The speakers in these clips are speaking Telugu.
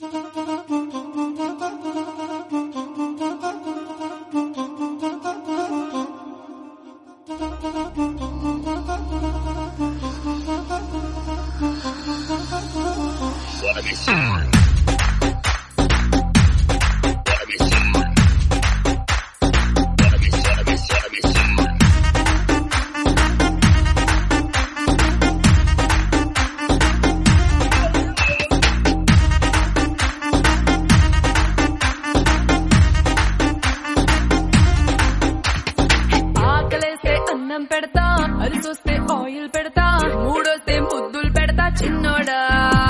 పెడతా అరిసొస్తే ఆయిల్ పెడతా మూడొస్తే ముద్దులు పెడతా చిన్నోడా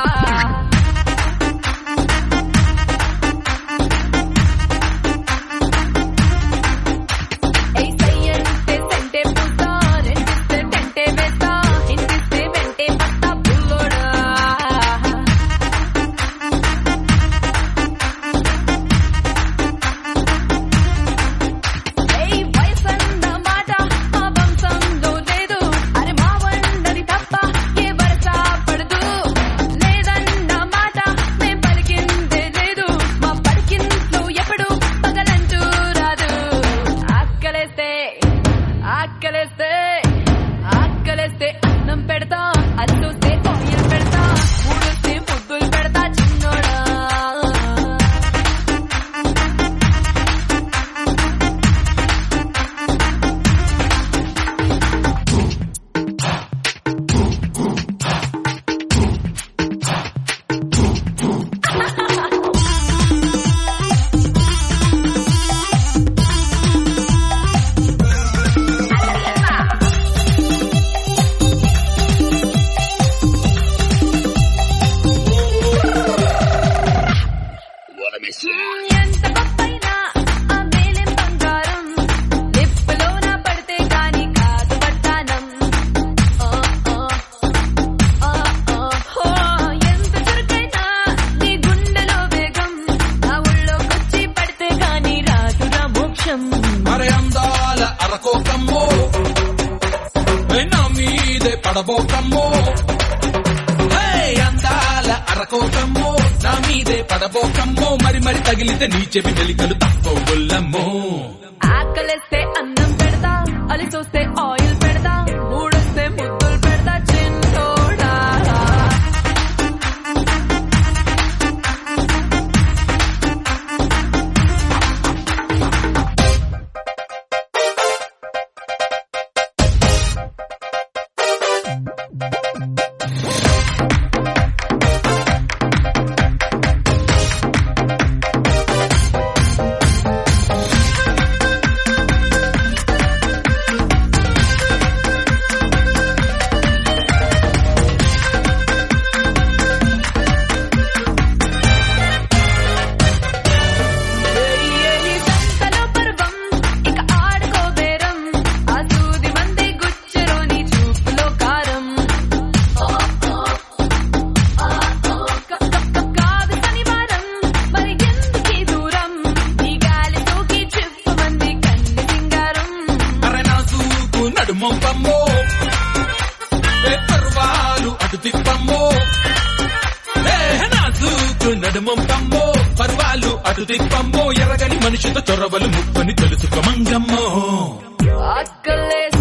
ఆకలేస్తే అన్నం పెడతా అరిసొస్తే ఆయిల్ పెడతా మూడొస్తే ముద్దులు పెడతా చిన్నోడా ఎంత గొప్పైనా ఆ మేలెం బంగారం లిప్పులోన పడితే గాని కాదు పట్టానం ఎంత చురుకైనా నీ గుండెలో వేగం నా ఊళ్ళోకొచ్చి పడితే గాని రాదురా మోక్షం అరే అందాల అరకోకమ్మో నా మీదే పడబోకమ్మో అందాల అరకోకమ్మో నా మీదే పడబోకమ్మో మరి మరి తగిలితే నీ చెవి మెలికలు తప్పవుల్లమ్మో ఆకలేస్తే అన్నం పెడతా అలిసొస్తే ఆయిల్ పెడతా మూడొస్తే ముద్దులు పెడతా చిన్నోడా నడుమొంపమ్మో పర్వాలు అటు తిప్పమ్మో నాజూకు నడుమొంపమ్మో పర్వాలు అటు తిప్పమ్మో ఎర్రగని మనిషితో చొరవలు ముప్పని తెలుసుకో మంగమ్మో ఆకలేస్తే